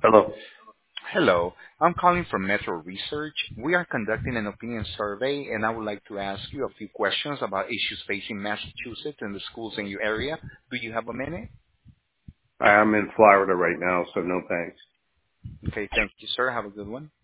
Hello. Hello, I'm calling from Metro Research. We are conducting an opinion survey, and I would like to ask you a few questions about issues facing Massachusetts and the schools in your area. Do you have a minute? I'm in Florida right now, so no thanks. Okay, thank you, sir. Have a good one.